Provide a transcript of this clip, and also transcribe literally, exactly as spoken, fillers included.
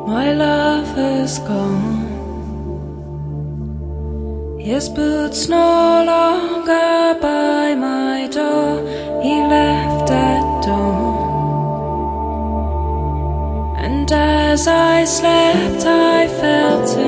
My lover's gone. His boots no longer by my door. He left at dawn. And as I slept I felt